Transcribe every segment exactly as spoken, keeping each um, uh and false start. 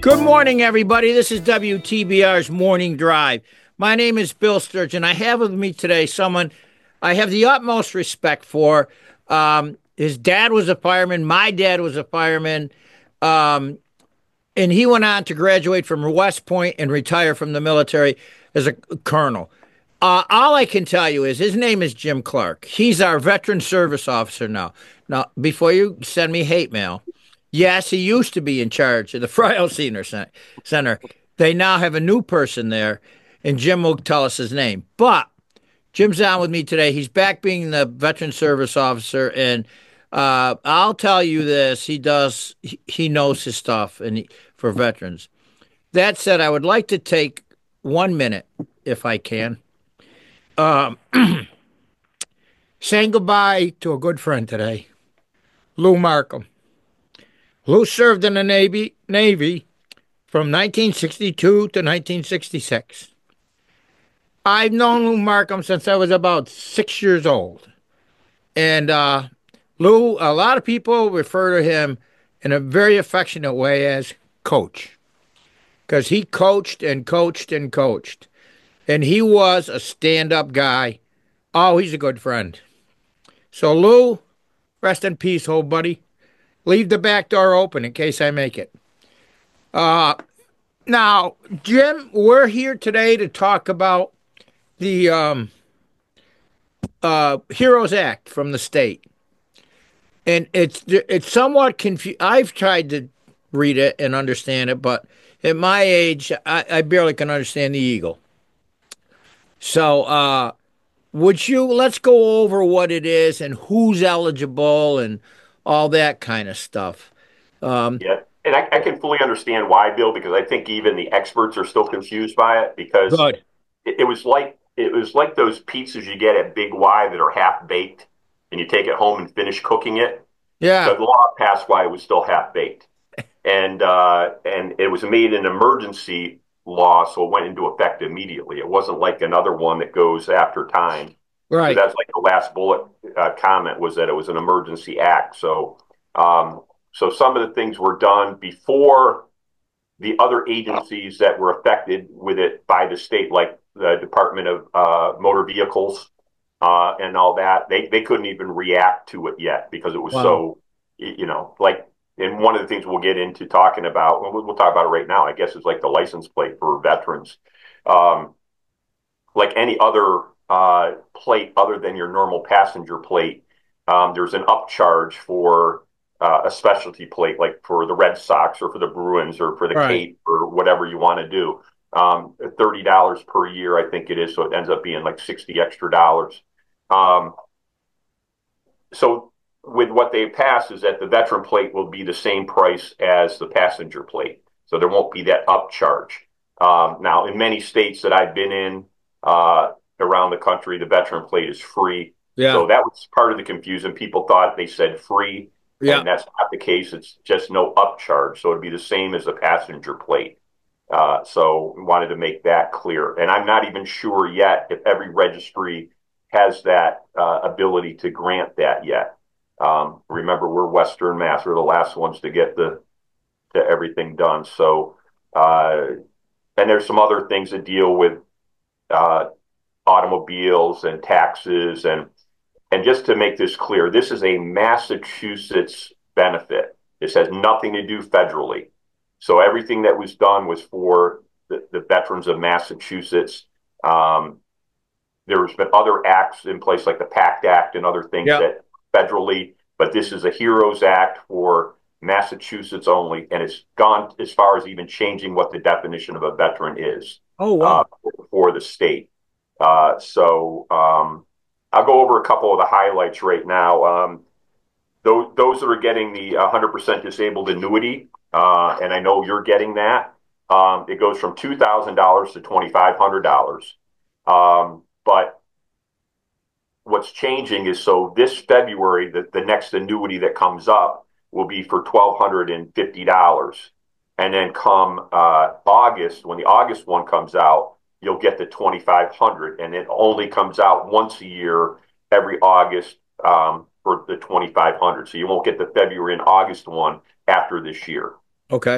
Good morning, everybody. This is W T B R's Morning Drive. My name is Bill Sturgeon. I have with me today someone I have the utmost respect for. Um, his dad was a fireman. My dad was a fireman. Um, and he went on to graduate from West Point and retire from the military as a colonel. Uh, all I can tell you is his name is Jim Clark. He's our veteran service officer now. Now, before you send me hate mail, yes, he used to be in charge of the Frio Senior Center. They now have a new person there, and Jim will tell us his name. But Jim's on with me today. He's back being the veteran service officer, and uh, I'll tell you this: he does, he, he knows his stuff, and he, for veterans. That said, I would like to take one minute, if I can, um, saying goodbye to a good friend today, Lou Markham. Lou served in the Navy, Navy from nineteen sixty-two to nineteen sixty-six. I've known Lou Markham since I was about six years old. And uh, Lou, a lot of people refer to him in a very affectionate way as Coach, because he coached and coached and coached. And he was a stand-up guy. Oh, he's a good friend. So, Lou, rest in peace, old buddy. Leave the back door open in case I make it. Uh, now, Jim, we're here today to talk about the um, uh, Heroes Act from the state. And it's it's somewhat confusing. I've tried to read it and understand it, but at my age, I, I barely can understand the Eagle. So, uh, would you, let's go over what it is and who's eligible and all that kind of stuff. Um, Yeah, and I, I can fully understand why, Bill, because I think even the experts are still confused by it because good. it, it was like it was like those pizzas you get at Big Y that are half baked and you take it home and finish cooking it. The Yeah, law passed while it was still half baked, and uh, and it was made an emergency law, so it went into effect immediately. It wasn't like another one that goes after time. So right. that's like the last bullet uh, comment was that it was an emergency act. So. Um, So some of the things were done before the other agencies that were affected with it by the state, like the Department of uh, Motor Vehicles uh, and all that. They they couldn't even react to it yet because it was Wow. so, you know, like. And one of the things we'll get into talking about, we'll, we'll talk about it right now, I guess, is like the license plate for veterans. Um, like any other uh, plate other than your normal passenger plate, um, there's an upcharge for uh, a specialty plate, like for the Red Sox or for the Bruins or for the Right. Cape or whatever you want to do. Um, thirty dollars per year, I think it is. So it ends up being like sixty extra dollars. Um, so with what they passed is that the veteran plate will be the same price as the passenger plate. So there won't be that upcharge. Um, now, in many states that I've been in uh, around the country, the veteran plate is free. Yeah. So that was part of the confusion. People thought they said free, Yeah. and that's not the case. It's just no upcharge. So it'd be the same as the passenger plate. Uh, so we wanted to make that clear. And I'm not even sure yet if every registry has that uh, ability to grant that yet. Um, remember, we're Western Mass. We're the last ones to get the to everything done. So, uh, and there's some other things that deal with uh, automobiles and taxes and and just to make this clear, this is a Massachusetts benefit. This has nothing to do federally. So everything that was done was for the, the veterans of Massachusetts. Um, there's been other acts in place like the PACT Act and other things Yeah. that federally, but this is a HEROES Act for Massachusetts only, and it's gone as far as even changing what the definition of a veteran is Oh, uh, wow. for the state. Uh, so um, I'll go over a couple of the highlights right now. Um, those, those that are getting the one hundred percent disabled annuity, uh, and I know you're getting that, um, it goes from two thousand dollars to twenty-five hundred dollars. Um, but what's changing is so this February, the, the next annuity that comes up will be for one thousand two hundred fifty dollars. And then come uh, August, when the August one comes out, you'll get the twenty-five hundred, and it only comes out once a year, every August um, for the twenty-five hundred. So you won't get the February and August one after this year. Okay.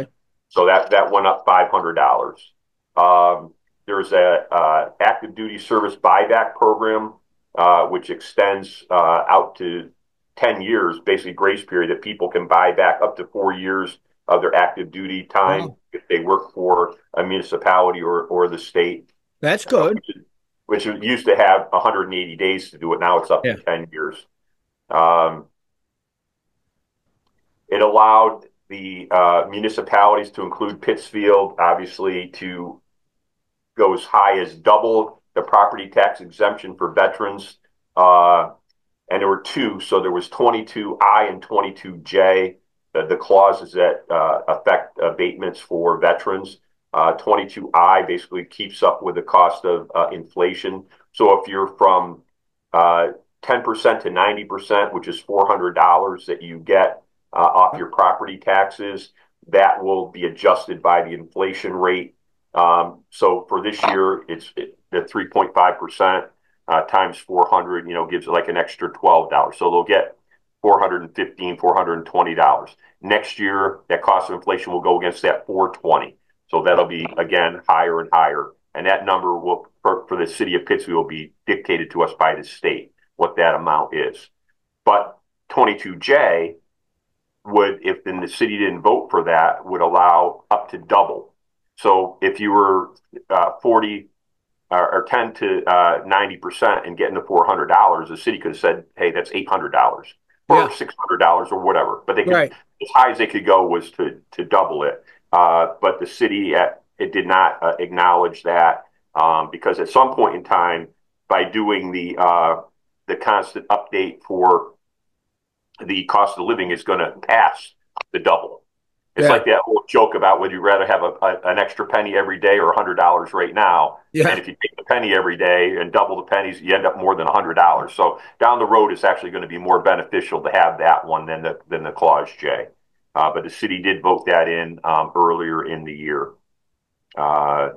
So that that went up five hundred dollars. Um, there's a uh, active duty service buyback program, uh, which extends uh, out to ten years, basically grace period that people can buy back up to four years of their active duty time Wow, if they work for a municipality or, or the state, that's uh, good. which, is, which used to have one hundred eighty days to do it. Now it's up to Yeah. ten years. Um, it allowed the uh, municipalities to include Pittsfield, obviously, to go as high as double the property tax exemption for veterans. Uh, and there were two, so there was twenty-two I and twenty-two J, the, the clauses that uh, affect abatements for veterans. Uh, twenty-two I basically keeps up with the cost of uh, inflation. So if you're from uh, ten percent to ninety percent, which is four hundred dollars that you get uh, off your property taxes, that will be adjusted by the inflation rate. Um, so for this year, it's at three point five percent uh, times four hundred, you know, gives it like an extra twelve dollars. So they'll get four hundred fifteen dollars, four hundred twenty dollars. Next year, that cost of inflation will go against that four hundred twenty dollars. So that'll be, again, higher and higher. And that number will, for, for the city of Pittsfield, will be dictated to us by the state, what that amount is. But twenty-two J would, if then the city didn't vote for that, would allow up to double. So if you were uh, forty or, or ten to uh, ninety percent and getting to four hundred dollars, the city could have said, hey, that's eight hundred dollars Yeah. or six hundred dollars or whatever. But they could, Right. as high as they could go was to, to double it. Uh, but the city, uh, it did not uh, acknowledge that um, because at some point in time, by doing the uh, the constant update for the cost of living is going to pass the double. It's Yeah. like that old joke about would you rather have a, a, an extra penny every day or a hundred dollars right now? And Yeah. if you take the penny every day and double the pennies, you end up more than a hundred dollars. So down the road, it's actually going to be more beneficial to have that one than the than the clause J. Uh, but the city did vote that in um, earlier in the year. Uh,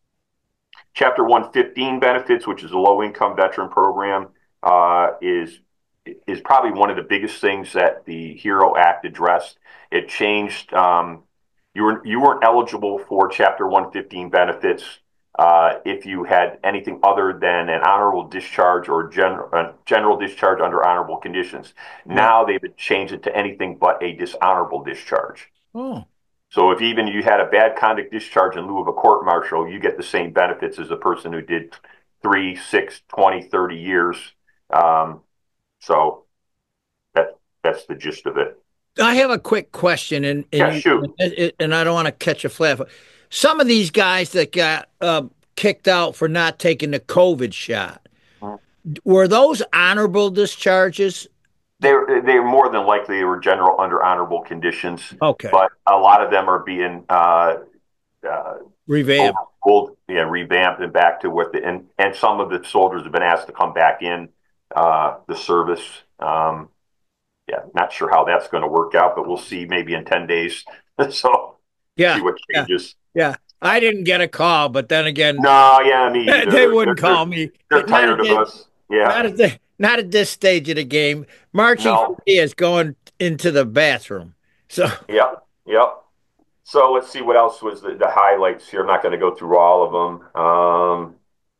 Chapter one fifteen benefits, which is a low income veteran program, uh, is is probably one of the biggest things that the HERO Act addressed. It changed. Um, you were you weren't eligible for Chapter one fifteen benefits uh, if you had anything other than an honorable discharge or general uh, general discharge under honorable conditions. Yeah. Now they've changed it to anything but a dishonorable discharge. Oh. So if even you had a bad conduct discharge in lieu of a court martial, you get the same benefits as a person who did three, six, twenty, thirty years. Um, so that that's the gist of it. I have a quick question, and and Yeah, you shoot. and and I don't want to catch a flap. Some of these guys that got uh, kicked out for not taking the COVID shot, were those honorable discharges? They're they're more than likely they were general under honorable conditions, Okay. but a lot of them are being uh, uh, Revamp. overruled, yeah, revamped and back to what the and and some of the soldiers have been asked to come back in uh, the service. Um, yeah, not sure how that's going to work out, but we'll see maybe in ten days. So see Yeah. what Yeah. changes. Yeah. I didn't get a call, but then again, No, yeah, me either. they They're, wouldn't they're, call me. they're Not tired at of this, us. Yeah. not at the, not at this stage of the game. Marching for No. me is going into the bathroom. So Yep. Yep. So let's see what else was the, the highlights here. I'm not going to go through all of them. Um,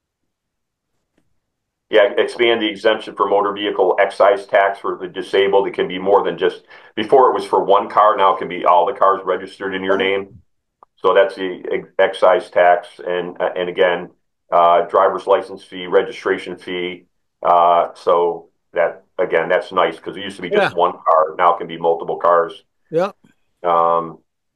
yeah, expand the exemption for motor vehicle excise tax for the disabled. It can be more than just, before it was for one car. Now it can be all the cars registered in your name. So that's the excise tax. And, and again, uh, driver's license fee, registration fee. Uh, so that, again, that's nice because it used to be yeah. just one car. Now it can be multiple cars. Yeah. Um,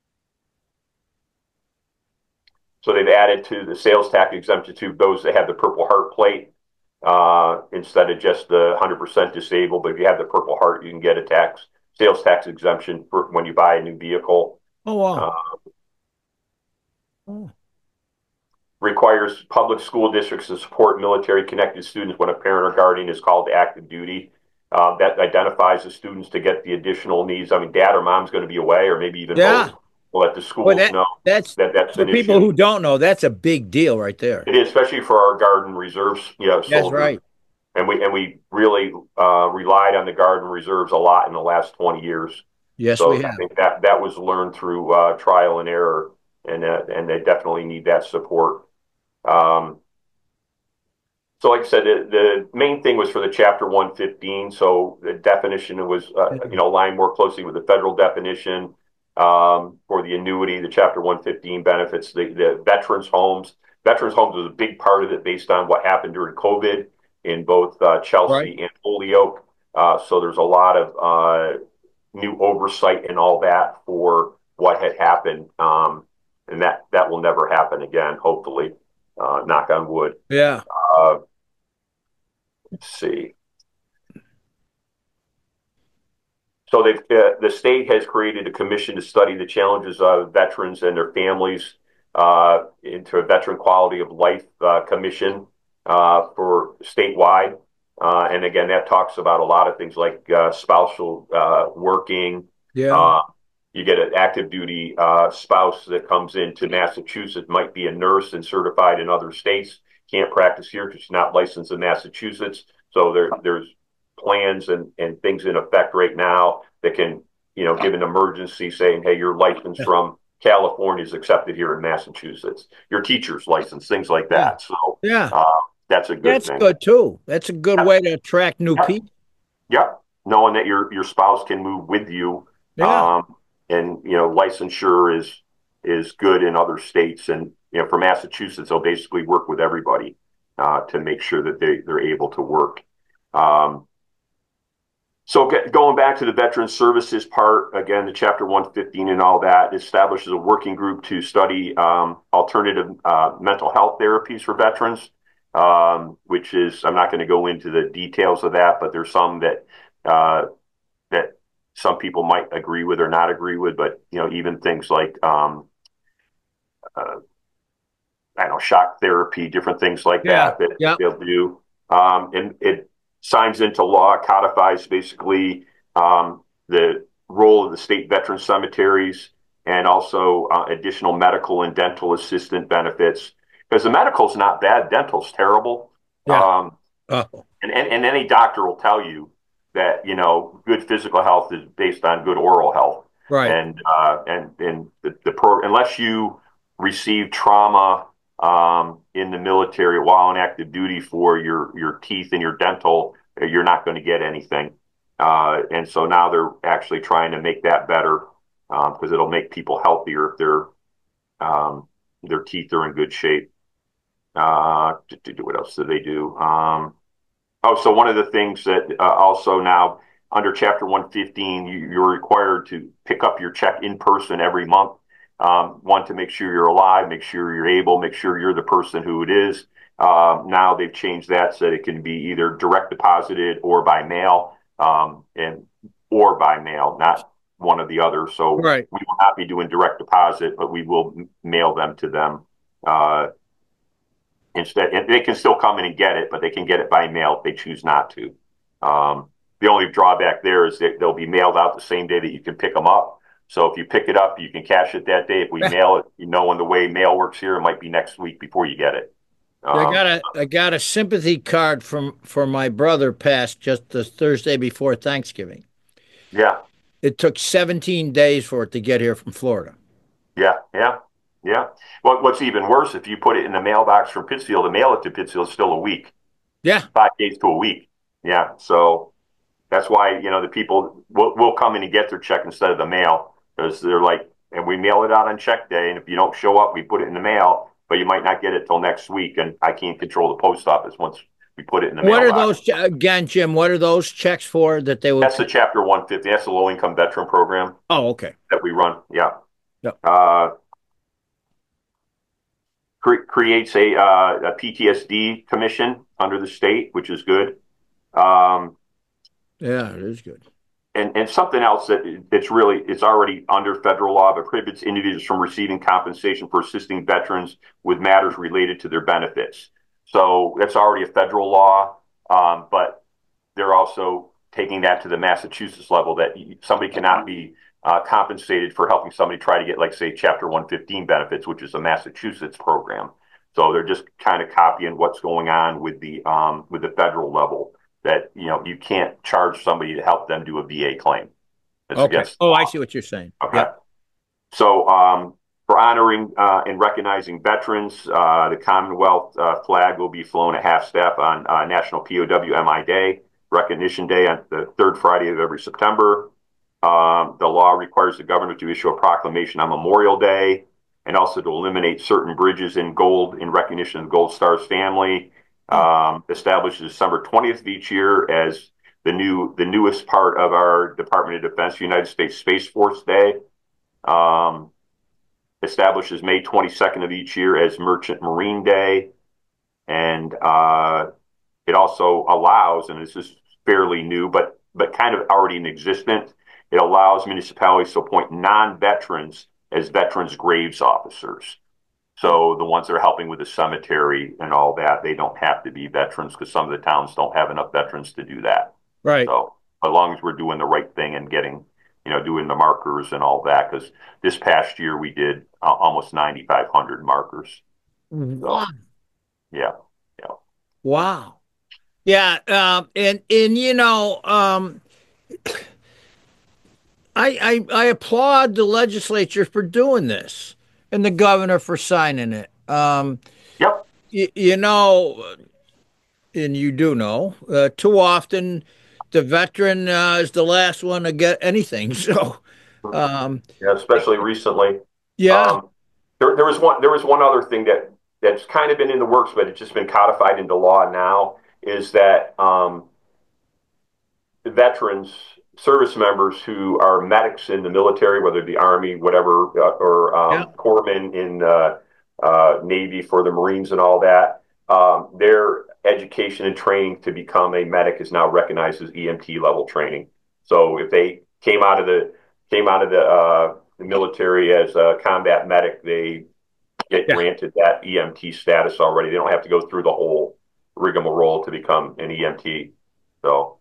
so they've added to the sales tax exemption to those that have the Purple Heart plate uh, instead of just the one hundred percent disabled. But if you have the Purple Heart, you can get a tax sales tax exemption for when you buy a new vehicle. Oh wow. Uh, Oh. Requires public school districts to support military connected students when a parent or guardian is called to active duty. Uh, that identifies the students to get the additional needs. I mean, dad or mom's going to be away, or maybe even Yeah. both. We'll let the schools Well, that, know that's that that's for an people issue. who don't know, that's a big deal right there. It is, especially for our Guard and Reserves, you know, That's soldiers. right. And we and we really uh, relied on the Guard and Reserves a lot in the last twenty years. Yes, So we I have. think that that was learned through uh, trial and error. and uh, and they definitely need that support. Um, so, like I said, the, the main thing was for the Chapter one fifteen. So the definition was, uh, you know, aligned more closely with the federal definition um, for the annuity, the Chapter one fifteen benefits, the, the veterans homes. Veterans homes was a big part of it based on what happened during COVID in both uh, Right. Chelsea and Holyoke. Uh, so there's a lot of uh, new oversight and all that for what had happened, um, and that that will never happen again. Hopefully, uh, knock on wood. Yeah. Uh, let's see. So they've, uh, the state has created a commission to study the challenges of veterans and their families uh, into a veteran quality of life uh, commission uh, for statewide. Uh, and again, that talks about a lot of things like uh, spousal uh, working. Yeah. Uh, you get an active duty uh, spouse that comes into Massachusetts, might be a nurse and certified in other states, can't practice here because she's not licensed in Massachusetts. So there, there's plans and, and things in effect right now that can, you know, give an emergency saying, hey, your license from California is accepted here in Massachusetts. Your teacher's license, things like that. So Yeah. uh, that's a good That's thing. good too. That's a good Yep. way to attract new Yep. people. Yep. Knowing that your your spouse can move with you. Yeah. Um, and you know, licensure is is good in other states. And you know, for Massachusetts, they'll basically work with everybody uh, to make sure that they, they're able to work. Um, So get, going back to the veteran services part, again, the Chapter one fifteen and all that establishes a working group to study um, alternative uh, mental health therapies for veterans, um, which is, I'm not going to go into the details of that, but there's some that uh, that some people might agree with or not agree with, but, you know, even things like, um, uh, I don't know, shock therapy, different things like Yeah. that that Yep. they'll do. Um, and it signs into law, codifies basically um, the role of the state veteran cemeteries and also uh, additional medical and dental assistant benefits. Because the medical's not bad, dental's terrible. Yeah. Um, Oh, and, and, and any doctor will tell you that, you know, good physical health is based on good oral health. right. And uh, and and the, the pro unless you receive trauma um, in the military while on active duty for your your teeth and your dental, you're not going to get anything. Uh, and so now they're actually trying to make that better because um, it'll make people healthier if their um, their teeth are in good shape. Uh, what else do they do? Um, Oh, so one of the things that uh, also now under Chapter one fifteen, you, you're required to pick up your check in person every month. Um, one, to make sure you're alive, make sure you're able, make sure you're the person who it is. Um, now they've changed that so that it can be either direct deposited or by mail, um, and or by mail, not one or the other. So Right. we will not be doing direct deposit, but we will m- mail them to them. Uh, Instead, they can still come in and get it, but they can get it by mail if they choose not to. Um, the only drawback there is that they'll be mailed out the same day that you can pick them up. So if you pick it up, you can cash it that day. If we mail it, you know, in the way mail works here, it might be next week before you get it. I Um, got a I got a sympathy card from for my brother passed just the Thursday before Thanksgiving. yeah, It took seventeen days for it to get here from Florida. yeah, yeah, yeah. What, what's even worse, if you put it in the mailbox from Pittsfield, to mail it to Pittsfield is still a week, Yeah. five days to a week. Yeah, so that's why, you know, the people will, will come in and get their check instead of the mail because they're like, and we mail it out on check day. And if you don't show up, we put it in the mail, but you might not get it till next week. And I can't control the post office once we put it in the What are mailbox. those again, Jim? What are those checks for that they would? That's the Chapter one fifty. That's the low income veteran program Oh, okay. that we run. Yeah. Yep. Uh, cre- creates a, uh, a P T S D commission under the state, which is good. Um, Yeah, it is good. And, and something else that it's really, it's already under federal law, but prohibits individuals from receiving compensation for assisting veterans with matters related to their benefits. So that's already a federal law, um, but they're also taking that to the Massachusetts level that somebody cannot be uh, compensated for helping somebody try to get, like, say, Chapter one fifteen benefits, which is a Massachusetts program. So they're just kind of copying what's going on with the um, with the federal level. That, you know, you can't charge somebody to help them do a V A claim. It's Okay. against the Oh, I law. see what you're saying. Okay. Yep. So um, for for honoring uh, and recognizing veterans, uh, the Commonwealth uh, flag will be flown at half-staff on uh, National P O W M I Day, Recognition Day on the third Friday of every September. Um, the law requires the governor to issue a proclamation on Memorial Day and also to eliminate certain bridges in gold in recognition of the Gold Star's family. Um, establishes December twentieth of each year as the new the newest part of our Department of Defense United States Space Force Day. Um, establishes May twenty-second of each year as Merchant Marine Day. And uh, it also allows, and this is fairly new, but but kind of already in existence, it allows municipalities to appoint non-veterans as veterans graves officers. So the ones that are helping with the cemetery and all that, they don't have to be veterans because some of the towns don't have enough veterans to do that. Right. So as long as we're doing the right thing and getting, you know, doing the markers and all that, because this past year we did uh, almost ninety-five hundred markers. Wow. So, yeah, yeah. Wow. Yeah, um, and and you know, um, I, I I applaud the legislature for doing this and the governor for signing it. Um, Yep. you, you know, and you do know, uh, too often the veteran uh, is the last one to get anything. So, um, Yeah, especially recently. yeah, Um, there, there was one. There was one other thing that that's kind of been in the works, but it's just been codified into law now. Is that um, veterans, service members who are medics in the military, whether it be Army, whatever, uh, or yeah, um, corpsmen in uh, uh, Navy for the Marines and all that, um, their education and training to become a medic is now recognized as E M T level training. So if they came out of the came out of the, uh, the military as a combat medic, they get yeah. granted that E M T status already. They don't have to go through the whole rigmarole to become an E M T. So.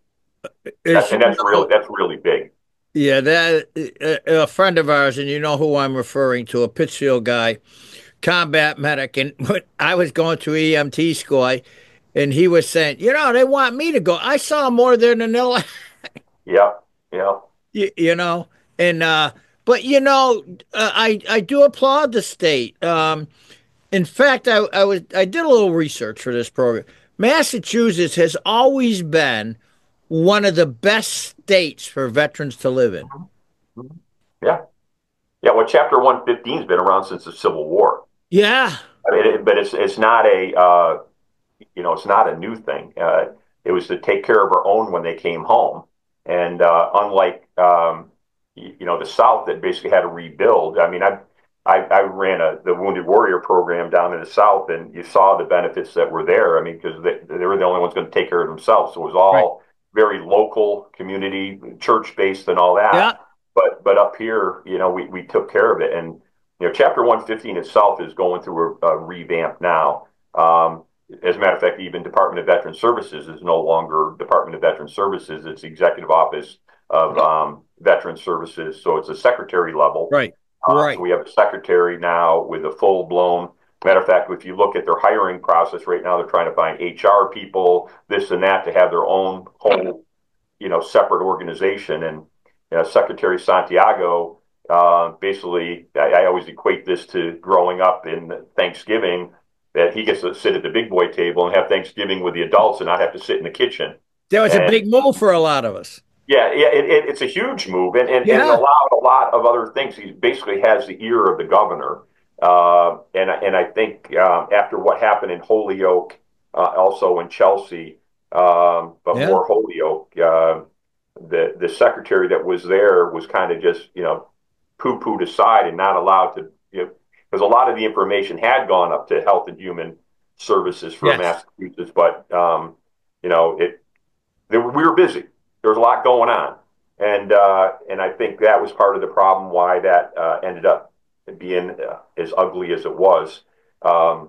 As That, you and that's really know, that's really big. yeah, that a, a friend of ours, and you know who I'm referring to, a Pittsfield guy, combat medic, and when I was going to E M T school, I, and he was saying, you know, they want me to go. I saw more there than they'll, Yep, yep, you, you know, and uh, but you know, uh, I I do applaud the state. Um, in fact, I I was I did a little research for this program. Massachusetts has always been one of the best states for veterans to live in. mhm, yeah, yeah. Well, Chapter one fifteen's been around since the Civil War. Yeah, I mean, it, but it's it's not a uh, you know it's not a new thing. Uh, it was to take care of our own when they came home, and uh, unlike um, you, you know the South that basically had to rebuild. I mean, I I, I ran a the Wounded Warrior program down in the South, and you saw the benefits that were there. I mean, because they, they were the only ones going to take care of themselves. So it was right. all very local, community, church based, and all that. Yeah, But but up here, you know, we, we took care of it, and you know, Chapter one fifteen itself is going through a, a revamp now. Um, as a matter of fact, even Department of Veteran Services is no longer Department of Veteran Services; it's Executive Office of um, Veteran Services. So it's a secretary level. right, Uh, so right. we have a secretary now with a full blown. Matter of fact, if you look at their hiring process right now, they're trying to find H R people, this and that, to have their own whole, you know, separate organization. And uh, Secretary Santiago, uh, basically, I, I always equate this to growing up in Thanksgiving, that he gets to sit at the big boy table and have Thanksgiving with the adults and not have to sit in the kitchen. That was a And big move for a lot of us. yeah, yeah, it, it, it's a huge move, and, and, and it Yeah, allowed a lot of other things. He basically has the ear of the governor, uh, and and I think um, after what happened in Holyoke, uh, also in Chelsea, um, but yeah, more Holyoke, uh, the the secretary that was there was kind of just you know poo pooed aside and not allowed to, you know, because a lot of the information had gone up to Health and Human Services for yes, Massachusetts, but um, you know it they were, we were busy. There was a lot going on, and uh, and I think that was part of the problem why that uh, ended up being uh, as ugly as it was. Um,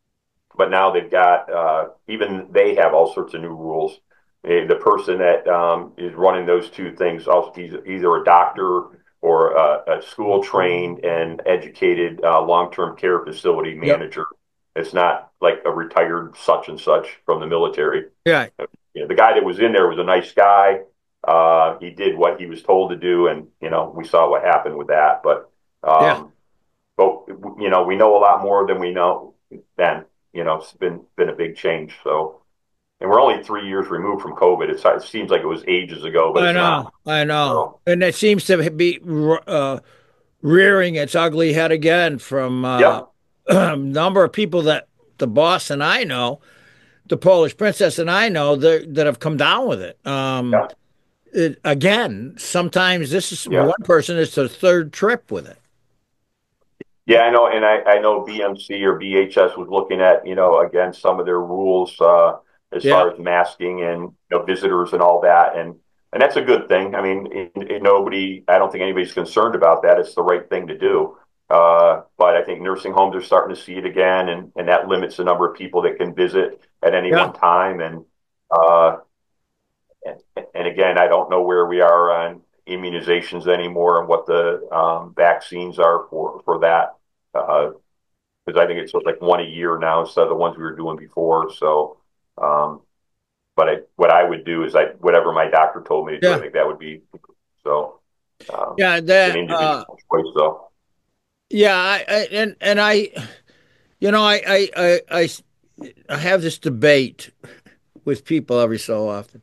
but now they've got uh, even they have all sorts of new rules. Eh, The person that um, is running those two things, also he's either a doctor or a, a school trained and educated uh, long term care facility yep, manager. It's not like a retired such and such from the military. yeah, You know, the guy that was in there was a nice guy. Uh, he did what he was told to do, and you know, we saw what happened with that. But yeah. um, but you know, we know a lot more than we know then. You know, it's been been a big change. So, and we're only three years removed from COVID. It's, it seems like it was ages ago, but I it's know, not. I know, So, and it seems to be uh, rearing its ugly head again from uh, yep, a number of people that the boss and I know, the Polish princess and I know that that have come down with it. Um, yeah, it again, sometimes this is yeah. one person is their third trip with it. Yeah, I know, and I, I know B M C or B H S was looking at, you know, again, some of their rules uh, as Yeah, far as masking and you know visitors and all that, and and that's a good thing. I mean, it, it, nobody, I don't think anybody's concerned about that. It's the right thing to do. Uh, but I think nursing homes are starting to see it again, and and that limits the number of people that can visit at any yeah, one time. And uh, and, and again, I don't know where we are on immunizations anymore and what the um, vaccines are for for that. Uh, because I think it's like one a year now instead of the ones we were doing before. So, um, but I, what I would do is I whatever my doctor told me to do, I yeah, think that would be so. Um, yeah. it's an That uh, individual choice, though. yeah, I, I and and I, you know, I I I I I have this debate with people every so often.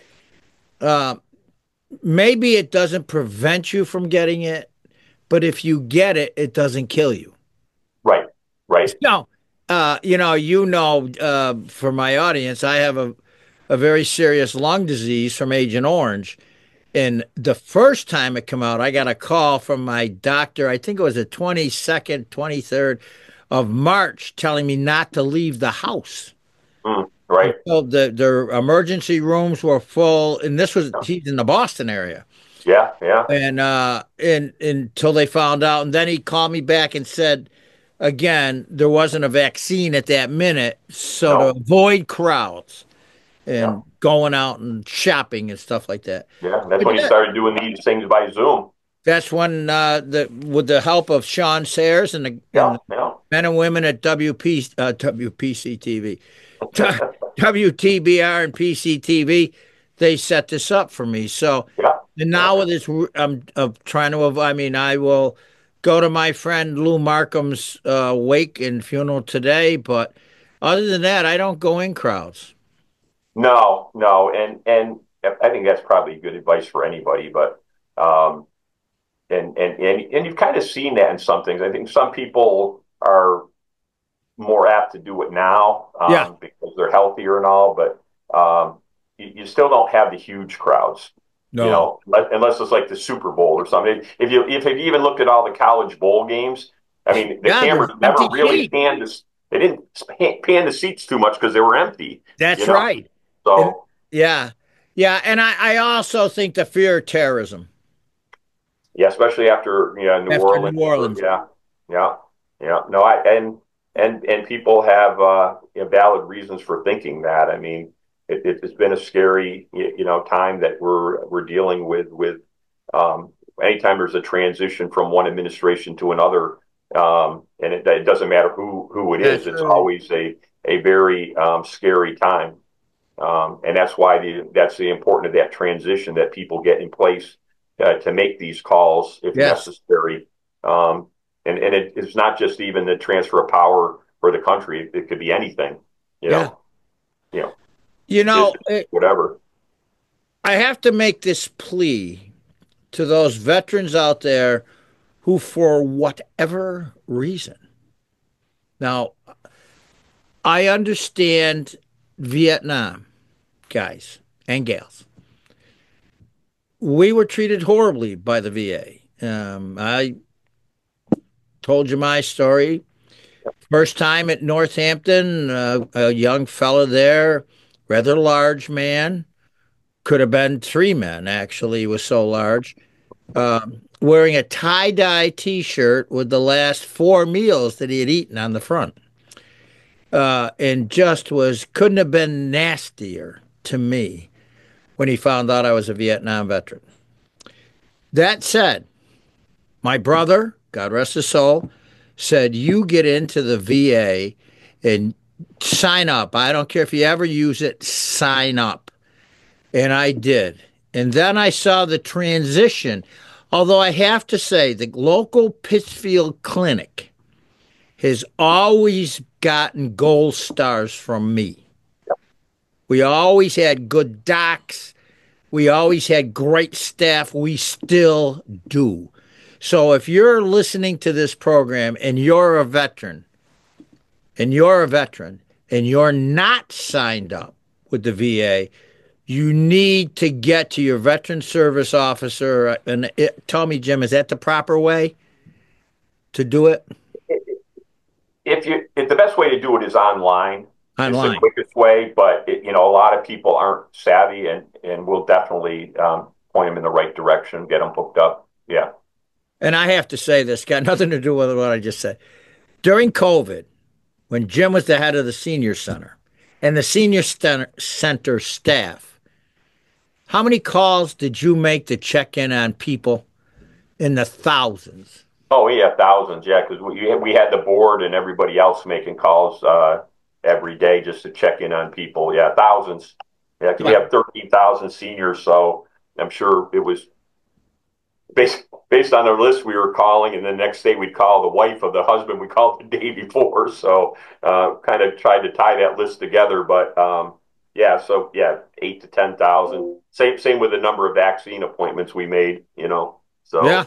Uh, maybe it doesn't prevent you from getting it, but if you get it, it doesn't kill you. Right, right. No, uh, you know, you know, uh, for my audience, I have a, a very serious lung disease from Agent Orange. And the first time it came out, I got a call from my doctor. I think it was the twenty-second, twenty-third of March, telling me not to leave the house. Mm, right. So the their emergency rooms were full, and this was he's in the Boston area. Yeah, yeah. And uh and until they found out, and then he called me back and said again there wasn't a vaccine at that minute, so to No. avoid crowds Yeah, and going out and shopping and stuff like that. yeah. That's But when he yeah, started doing these things by Zoom. that's when uh the with the help of Sean Sayers and the and Yeah, the yeah, men and women at W P uh, W P C T V, W T B R and P C T V, they set this up for me. So yeah, and yeah. now with this, I'm, I'm trying to avoid. I mean, I will go to my friend Lou Markham's uh, wake and funeral today, but other than that, I don't go in crowds. No, no, and and I think that's probably good advice for anybody. But um, and and and and you've kind of seen that in some things. I think some people are more apt to do it now Yeah, um, because they're healthier and all, but um, you, you still don't have the huge crowds, you no, know, unless, unless it's like the Super Bowl or something. If you if you even looked at all the college bowl games, I mean, the yeah, cameras there's never empty really seats. panned this. They didn't pan the seats too much because they were empty, you That's know. right. And So yeah, yeah, and I, I also think the fear of terrorism yeah, especially after you know New after New Orleans. Or, Orleans. yeah, yeah, yeah. No, I and and and people have uh, you know, valid reasons for thinking that. I mean, it, it's been a scary you know time that we're we're dealing with with. Um, anytime there's a transition from one administration to another, um, and it, it doesn't matter who who it is, That's it's right. always a a very um, scary time. Um, and that's why the that's the important of that transition that people get in place uh, to make these calls if Yes. necessary. Um, and and it, it's not just even the transfer of power for the country; it, it could be anything. You Yeah. know, you know, You know, business, it, whatever. I have to make this plea to those veterans out there who, for whatever reason, now I understand Vietnam guys and gals. We were treated horribly by the V A. Um, I told you my story. First time at Northampton, uh, a young fella there, rather large man, could have been three men actually, he was so large, um, wearing a tie dye t shirt with the last four meals that he had eaten on the front. Uh, and just was couldn't have been nastier to me when he found out I was a Vietnam veteran. That said, my brother, God rest his soul, said, you get into the V A and sign up. I don't care if you ever use it, sign up. And I did. And then I saw the transition. Although I have to say, the local Pittsfield clinic has always gotten gold stars from me. We always had good docs. We always had great staff. We still do. So if you're listening to this program and you're a veteran, and you're a veteran, and you're not signed up with the V A, you need to get to your veteran service officer. And it, tell me, Jim, is that the proper way to do it? If you, if the best way to do it is online. Online. It's the quickest way, but it, you know, a lot of people aren't savvy, and and we'll definitely um, point them in the right direction, get them hooked up. Yeah. And I have to say this, got nothing to do with what I just said. During COVID, when Jim was the head of the senior center and the senior center staff, how many calls did you make to check in on people? In the thousands. Oh, yeah, thousands, yeah, because we, we had the board and everybody else making calls uh, every day just to check in on people. Yeah, thousands. Yeah, 'cause we have thirteen thousand seniors, so I'm sure it was based, based on the list we were calling, and the next day we'd call the wife of the husband we called the day before, so uh, kind of tried to tie that list together, but um, yeah, so yeah, eight to ten thousand. Same, same with the number of vaccine appointments we made, you know, so. Yeah.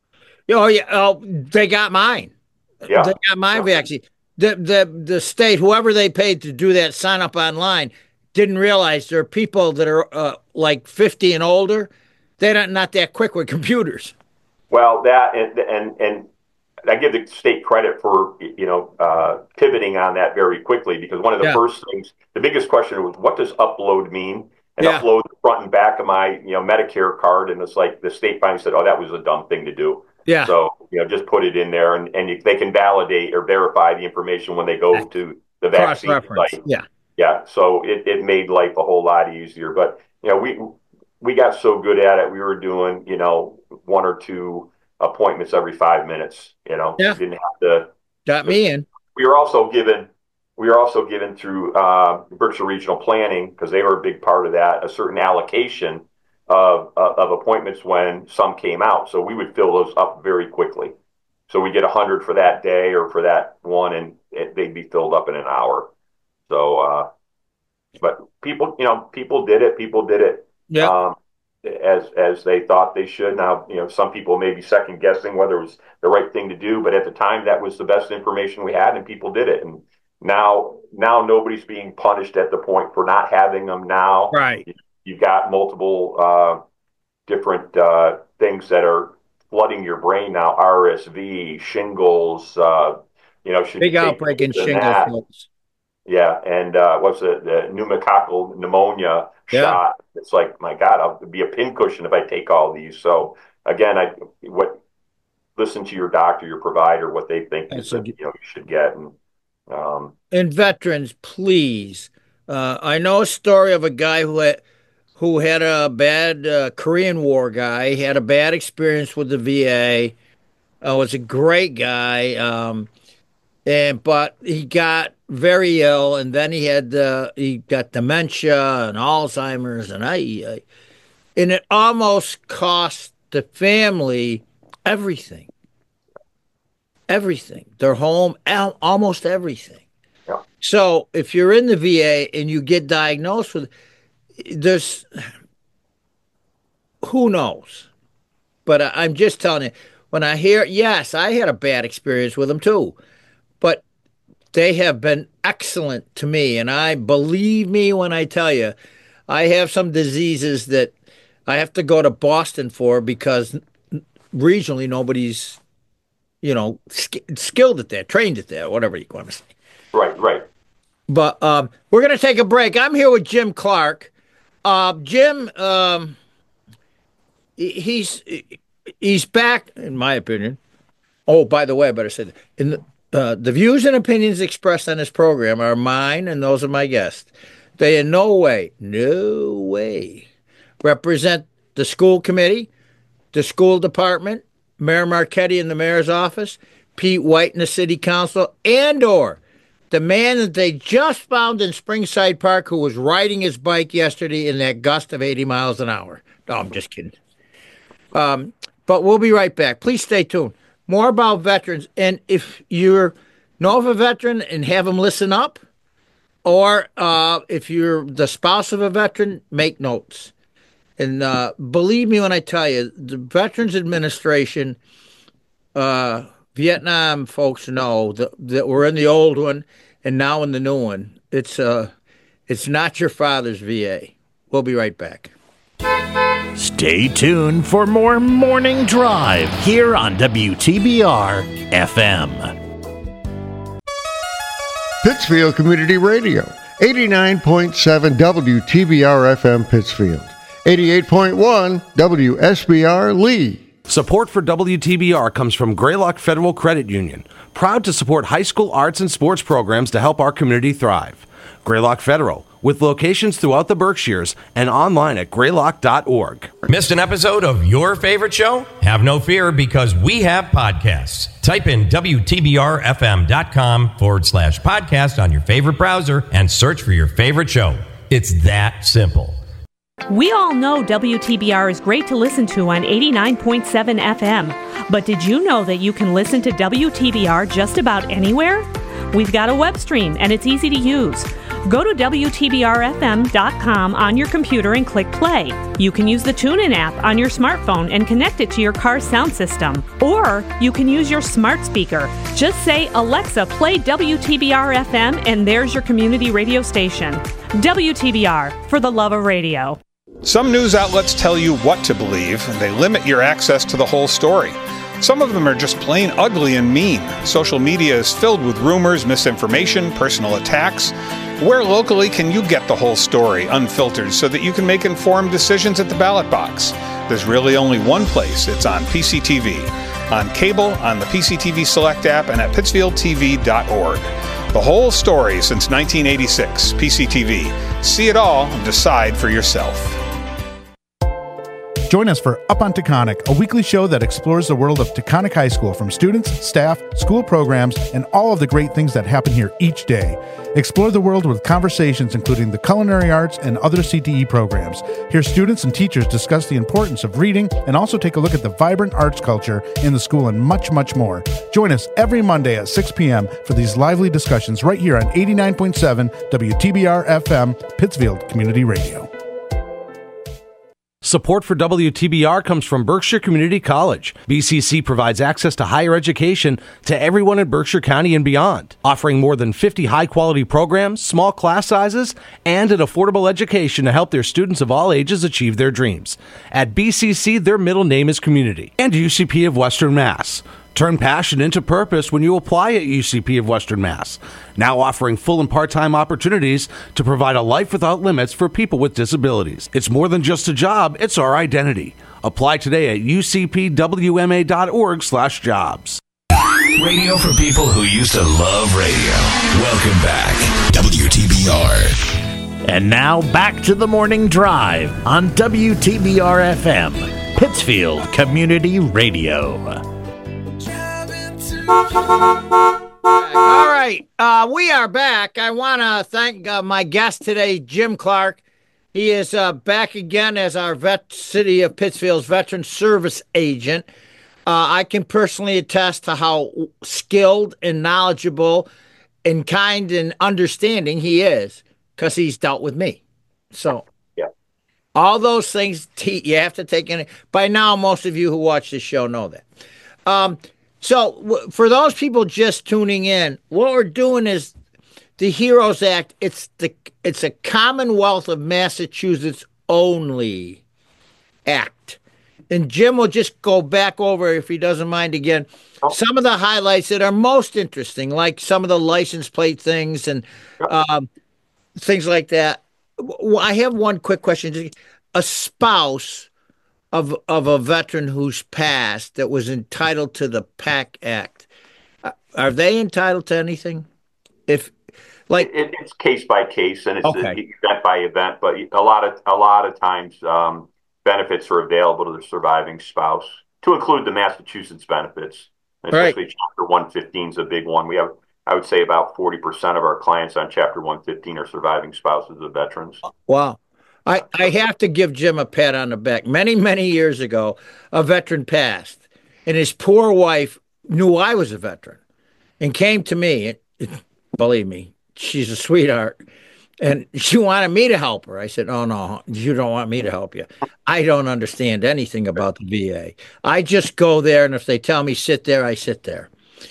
Oh, yeah. Oh, they got mine. Yeah. They got my yeah. vaccine. The, the, the state, whoever they paid to do that sign up online, didn't realize there are people that are uh, like fifty and older. They're not, not that quick with computers. Well, that and and and I give the state credit for, you know, uh, pivoting on that very quickly, because one of the Yeah. first things, the biggest question was, what does upload mean? And Yeah. upload the front and back of my, you know, Medicare card. And it's like the state finally said, oh, that was a dumb thing to do. Yeah. So, you know, just put it in there, and, and you, they can validate or verify the information when they go to the vaccine Cross-reference. site. Yeah. Yeah. So it, it made life a whole lot easier. But, you know, we we got so good at it. We were doing, you know, one or two appointments every five minutes. You know, Yeah. didn't have to. Got me in. We were also given, we were also given through uh, Berkshire Regional Planning, because they were a big part of that, a certain allocation of uh, of appointments when some came out. So we would fill those up very quickly. So we get a hundred for that day or for that one, and it, they'd be filled up in an hour. So, uh, but people, you know, people did it. People did it. Yeah. Um, as as they thought they should. Now, you know, some people may be second guessing whether it was the right thing to do, but at the time that was the best information we had, and people did it. And now, now nobody's being punished at the point for not having them. Now, Right. you've got multiple uh, different uh, things that are flooding your brain now: R S V, shingles. Uh, you know, should Big you take outbreak in this and shingles. that? folks. Yeah, and uh, what's it? The pneumococcal pneumonia Yeah. shot. It's like, my God, I'll be a pincushion if I take all these. So again, I what listen to your doctor, your provider, what they think That's is a that, good- you know, you should get. And um, And veterans, please. Uh, I know a story of a guy who had, who had a bad uh, Korean War guy. He had a bad experience with the V A. Uh, was a great guy, um, and but he got very ill, and then he had uh, he got dementia and Alzheimer's, and I, I and it almost cost the family everything, everything, their home, al- almost everything. yeah, So if you're in the V A and you get diagnosed with, there's who knows, but I, I'm just telling you. When I hear, yes, I had a bad experience with them too, but they have been excellent to me. And I believe me when I tell you, I have some diseases that I have to go to Boston for because regionally nobody's, you know, sk- skilled at that, trained at that, whatever you want to say. right, right. But um, we're going to take a break. I'm here with Jim Clark. Uh, Jim, um, he's he's back, in my opinion. Oh, by the way, I better say that. In the, uh, the views and opinions expressed on this program are mine and those of my guests. They in no way, no way, represent the school committee, the school department, Mayor Marchetti in the mayor's office, Pete White in the city council, and or the man that they just found in Springside Park who was riding his bike yesterday in that gust of eighty miles an hour. No, I'm just kidding. Um, but we'll be right back. Please stay tuned. More about veterans. And if you're know of a veteran and have them listen up. Or uh, if you're the spouse of a veteran, make notes. And uh, believe me when I tell you, the Veterans Administration, uh, Vietnam folks know that, that we're in the old one and now in the new one. It's uh, it's not your father's V A. We'll be right back. Stay tuned for more Morning Drive here on W T B R F M. Pittsfield Community Radio, eighty-nine point seven W T B R F M Pittsfield, eighty-eight point one W S B R Lee. Support for W T B R comes from Greylock Federal Credit Union, proud to support high school arts and sports programs to help our community thrive. Greylock Federal, with locations throughout the Berkshires and online at greylock dot org. Missed an episode of your favorite show? Have no fear, because we have podcasts. Type in W T B R F M dot com forward slash podcast on your favorite browser and search for your favorite show. It's that simple. We all know W T B R is great to listen to on eighty-nine point seven F M. But did you know that you can listen to W T B R just about anywhere? We've got a web stream, and it's easy to use. Go to W T B R F M dot com on your computer and click play. You can use the TuneIn app on your smartphone and connect it to your car's sound system. Or you can use your smart speaker. Just say, Alexa, play W T B R F M, and there's your community radio station. W T B R, for the love of radio. Some news outlets tell you what to believe, and they limit your access to the whole story. Some of them are just plain ugly and mean. Social media is filled with rumors, misinformation, personal attacks. Where locally can you get the whole story unfiltered so that you can make informed decisions at the ballot box? There's really only one place. It's on P C T V. On cable, on the P C T V Select app, and at pittsfield T V dot org. The whole story since nineteen eighty-six. P C T V. See it all and decide for yourself. Join us for Up on Taconic, a weekly show that explores the world of Taconic High School from students, staff, school programs, and all of the great things that happen here each day. Explore the world with conversations including the culinary arts and other C T E programs. Hear students and teachers discuss the importance of reading and also take a look at the vibrant arts culture in the school and much, much more. Join us every Monday at six p.m. for these lively discussions right here on eighty-nine point seven W T B R F M, Pittsfield Community Radio. Support for W T B R comes from Berkshire Community College. B C C provides access to higher education to everyone in Berkshire County and beyond, offering more than fifty high-quality programs, small class sizes, and an affordable education to help their students of all ages achieve their dreams. At B C C, their middle name is Community. And U C P of Western Mass. Turn passion into purpose when you apply at U C P of Western Mass. Now offering full and part-time opportunities to provide a life without limits for people with disabilities. It's more than just a job, it's our identity. Apply today at U C P W M A dot org slash jobs. Radio for people who used to love radio. Welcome back. W T B R. And now back to the Morning Drive on W T B R F M, Pittsfield Community Radio. All right, uh, we are back. I want to thank uh, my guest today, Jim Clark. He is uh, back again as our vet City of Pittsfield's Veteran Service Agent. Uh, I can personally attest to how skilled and knowledgeable and kind and understanding he is, because he's dealt with me. So, yeah, all those things t- you have to take in. By now, most of you who watch this show know that. Um, So w- for those people just tuning in, what we're doing is the HEROES Act. It's the it's a Commonwealth of Massachusetts only act. And Jim will just go back over, if he doesn't mind again, some of the highlights that are most interesting, like some of the license plate things and um, things like that. W- I have one quick question. A spouse of of a veteran who's passed that was entitled to the PAC Act, uh, are they entitled to anything? If like it, it's case by case and it's okay. event by event, but a lot of a lot of times um, benefits are available to the surviving spouse, to include the Massachusetts benefits. Especially right. Chapter one fifteen is a big one. We have, I would say, about forty percent of our clients on Chapter one fifteen are surviving spouses of veterans. Wow. I, I have to give Jim a pat on the back. Many, many years ago, a veteran passed, and his poor wife knew I was a veteran. and came to me. It, it, believe me, she's a sweetheart. And she wanted me to help her. I said, oh, no, you don't want me to help you. I don't understand anything about the V A. I just go there, and if they tell me sit there, I sit there.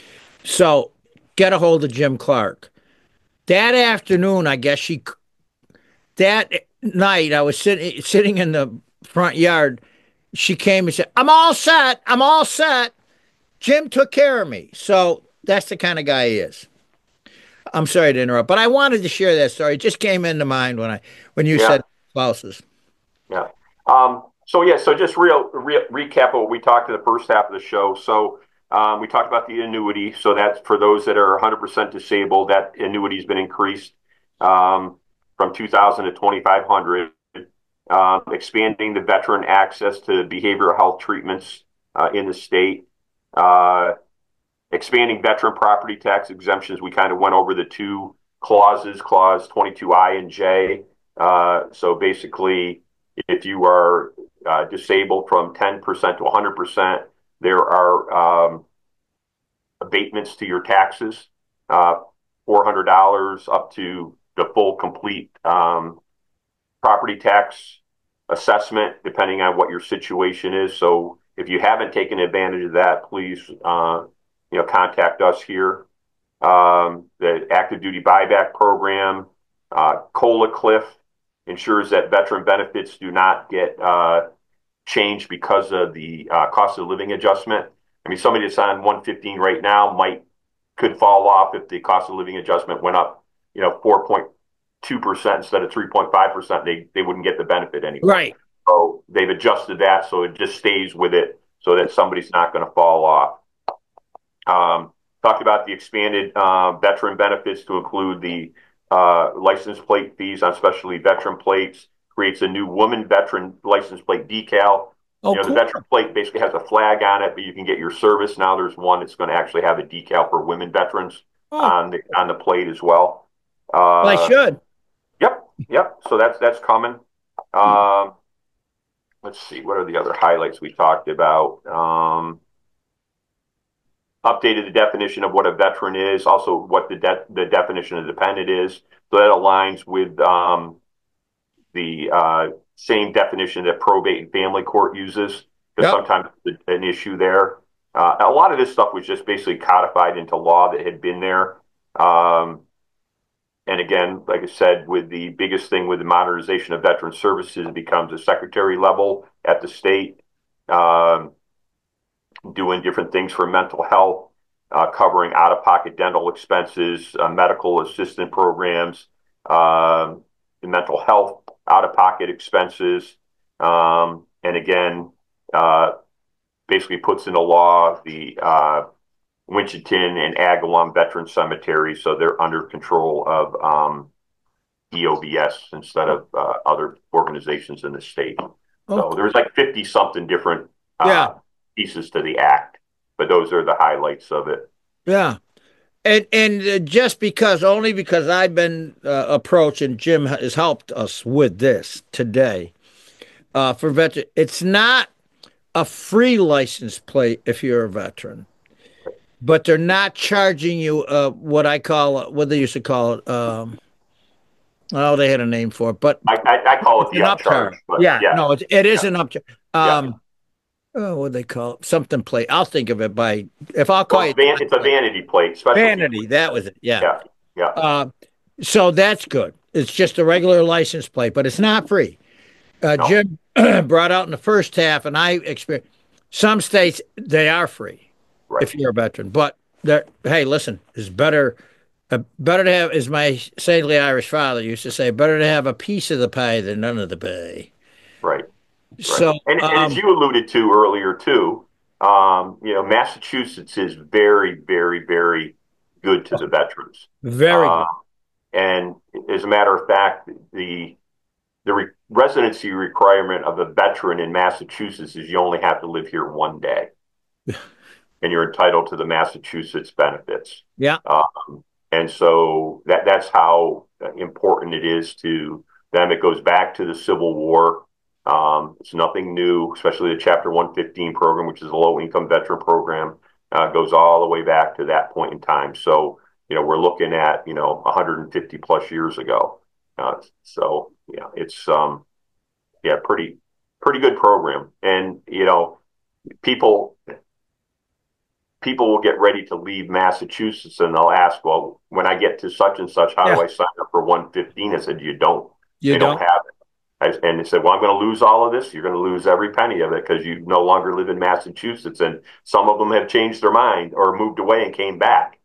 So get a hold of Jim Clark. That afternoon, I guess she, that night, I was sitting sitting in the front yard. She came and said, I'm all set. I'm all set. Jim took care of me. So that's the kind of guy he is. I'm sorry to interrupt, but I wanted to share that story. It just came into mind when I when you yeah. said spouses. Yeah. Um, so yeah. So just real, real recap of what we talked in the first half of the show. So um, we talked about the annuity. So that's for those that are one hundred percent disabled. That annuity has been increased um, from two thousand to twenty-five hundred. Um, expanding the veteran access to behavioral health treatments uh, in the state. Uh, Expanding veteran property tax exemptions. We kind of went over the two clauses, clause twenty-two I and J. Uh, so basically, if you are uh, disabled from ten percent to one hundred percent, there are um, abatements to your taxes, uh, four hundred dollars up to the full complete um, property tax assessment, depending on what your situation is. So if you haven't taken advantage of that, please uh, you know, contact us here. Um, the active duty buyback program, uh, COLA Cliff ensures that veteran benefits do not get uh, changed because of the uh, cost of living adjustment. I mean, somebody that's on one fifteen right now might could fall off if the cost of living adjustment went up, you know, four point two percent instead of three point five percent. They they wouldn't get the benefit anymore. Right. So they've adjusted that so it just stays with it so that somebody's not going to fall off. Um, talked about the expanded uh, veteran benefits to include the uh, license plate fees on specialty veteran plates, creates a new woman veteran license plate decal. Oh, you know, cool. The veteran plate basically has a flag on it, but you can get your service. Now there's one that's going to actually have a decal for women veterans oh. on the on the plate as well. Uh, well, I should. Yep, yep. So that's that's coming. Um, let's see, what are the other highlights we talked about? Um, updated the definition of what a veteran is, also what the de- the definition of dependent is. So that aligns with um, the uh, same definition that probate and family court uses, because yep. sometimes it's an issue there. Uh, a lot of this stuff was just basically codified into law that had been there. Um, and again, like I said, with the biggest thing with the modernization of veteran services, it becomes a secretary level at the state. Um, doing different things for mental health, uh, covering out-of-pocket dental expenses, uh, medical assistant programs, uh, mental health out-of-pocket expenses, um, and again, uh, basically puts into law the uh, Winchendon and Agawam veteran cemeteries, so they're under control of um, E O B S instead of uh, other organizations in the state. Oh, so cool. There's like fifty-something different uh, yeah. pieces to the act, but those are the highlights of it. Yeah. And and uh, just because, only because I've been uh, approached and Jim has helped us with this today uh, for veteran, it's not a free license plate if you're a veteran, but they're not charging you uh, what I call, what they used to call it. Um, oh, they had a name for it, but I, I, I call it the upcharge. upcharge. Yeah, yeah, no, it, it is yeah. an upcharge. Um, yeah. Oh, what do they call it? Something plate. I'll think of it by, if I'll call well, it. Van, it's a vanity plate. Vanity, plate. that was it. Yeah. Yeah. yeah. Uh, so that's good. It's just a regular license plate, but it's not free. Uh, no. Jim brought out in the first half, and I experienced some states, they are free right. if you're a veteran. But, hey, listen, it's better, uh, better to have, as my saintly Irish father used to say, better to have a piece of the pie than none of the pie. Right. Right. So, and, and um, as you alluded to earlier too, um, you know, Massachusetts is very, very, very good to the veterans. Very uh, good. And as a matter of fact, the the re- residency requirement of a veteran in Massachusetts is you only have to live here one day, and you're entitled to the Massachusetts benefits. Yeah. Um, and so that that's how important it is to them. It goes back to the Civil War. Um, it's nothing new, especially the Chapter one fifteen program, which is a low-income veteran program. uh, goes all the way back to that point in time. So, you know, we're looking at, you know, one hundred fifty plus years ago. Uh, so, yeah, it's, um, yeah, pretty, pretty good program. And, you know, people, people will get ready to leave Massachusetts and they'll ask, well, when I get to such and such, how Yeah. do I sign up for one fifteen? I said, you don't, You they don't, don't? have it. I, and they said, well, I'm going to lose all of this. You're going to lose every penny of it because you no longer live in Massachusetts. And some of them have changed their mind or moved away and came back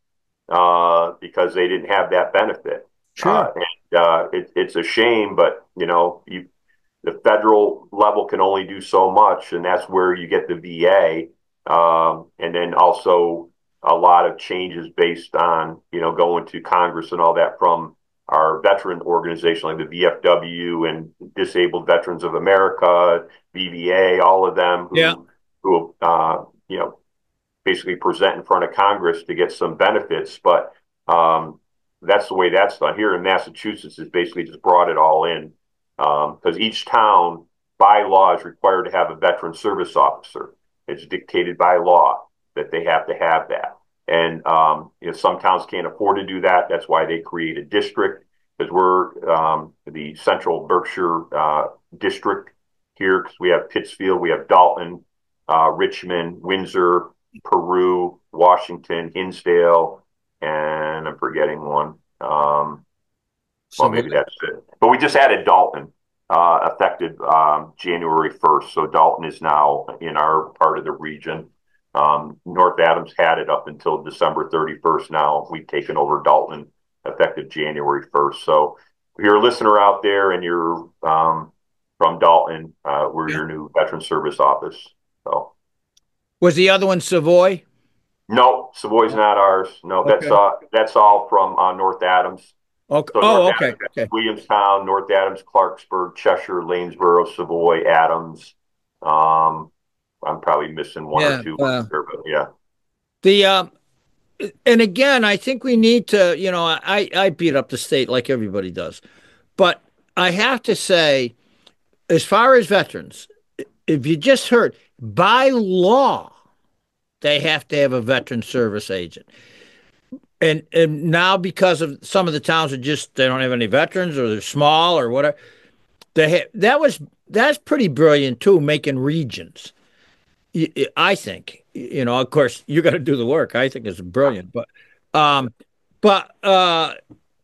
uh, because they didn't have that benefit. Sure. Uh, and uh, it, it's a shame, but, you know, you, the federal level can only do so much, and that's where you get the V A. Um, and then also a lot of changes based on, you know, going to Congress and all that from our veteran organization like the V F W and Disabled Veterans of America, V V A, all of them who, Yeah. who uh, you know, basically present in front of Congress to get some benefits. But um, that's the way that's done. Here in Massachusetts is basically just brought it all in because um, each town by law is required to have a veteran service officer. It's dictated by law that they have to have that. And um, you know, some towns can't afford to do that. That's why they create a district, because we're um, the Central Berkshire uh, district here, because we have Pittsfield, we have Dalton, uh, Richmond, Windsor, Peru, Washington, Hinsdale, and I'm forgetting one. Um, well, maybe that's it. But we just added Dalton, uh, effective um, January first. So Dalton is now in our part of the region. Um, North Adams had it up until December thirty-first. Now we've taken over Dalton effective January first. So if you're a listener out there and you're um, from Dalton, uh, we're Yeah. your new Veteran Service Office. So Was the other one Savoy? no, Savoy's not ours. No, that's Okay. uh, that's all from uh, North Adams. Okay. So Oh, North okay. Adams, Okay. Williamstown, North Adams, Clarksburg, Cheshire, Lanesboro, Savoy, Adams. Um, I'm probably missing one Yeah, or two, uh, there, but yeah. The uh, and again, I think we need to. You know, I I beat up the state like everybody does, but I have to say, as far as veterans, if you just heard, by law, they have to have a veteran service agent. And and now because of some of the towns are just they don't have any veterans or they're small or whatever, they ha- that was that's pretty brilliant too, making regions. Y- y- I think you know, of course, you got to do the work. I think it's brilliant, but um, but uh,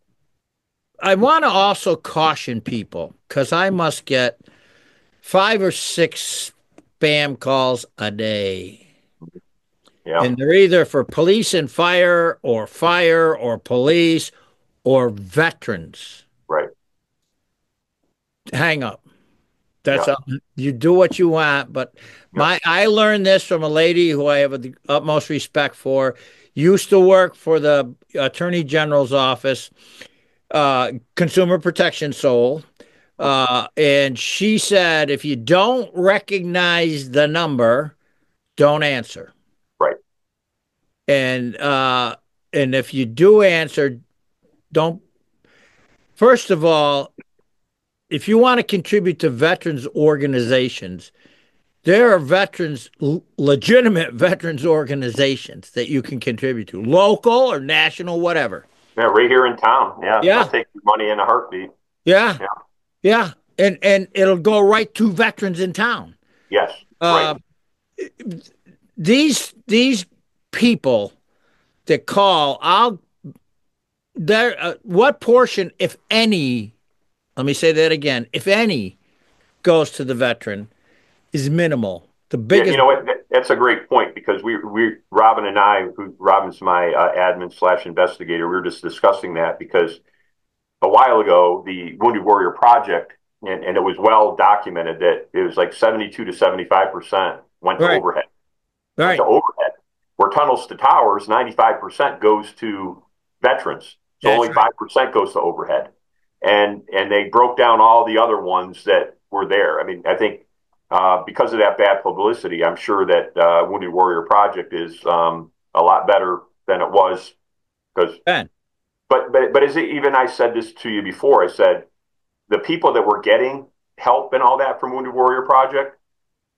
I want to also caution people because I must get five or six spam calls a day. Yeah. And they're either for police and fire or fire or police or veterans. Right. Hang up. That's Yeah. all. You do what you want, but my I learned this from a lady who I have the utmost respect for. Used to work for the Attorney General's office, uh, Consumer Protection Soul. Uh, and she said, if you don't recognize the number, don't answer. Right. And uh, and if you do answer, don't. First of all, if you want to contribute to veterans organizations, there are veterans, l- legitimate veterans organizations that you can contribute to, local or national, whatever. Yeah, right here in town. Yeah. Yeah. I'll take your money in a heartbeat. Yeah, Yeah. yeah, and and it'll go right to veterans in town. Yes. Uh, right. These these people that call, I'll there. Uh, what portion, if any, let me say that again, if any, goes to the veteran is minimal. The Yeah, biggest. you know what? That, that's a great point because we, we, Robin and I, who Robin's my uh, admin slash investigator, we were just discussing that because a while ago, the Wounded Warrior Project, and, and it was well documented that it was like seventy-two to seventy-five percent went to Right. overhead. Right. Went to overhead. Where Tunnels to Towers, ninety-five percent goes to veterans. So That's only right. five percent goes to overhead. And and they broke down all the other ones that were there. I mean, I think uh, because of that bad publicity, I'm sure that uh, Wounded Warrior Project is um, a lot better than it was. Because, Ben. but but but as it, even I said this to you before, I said the people that were getting help and all that from Wounded Warrior Project,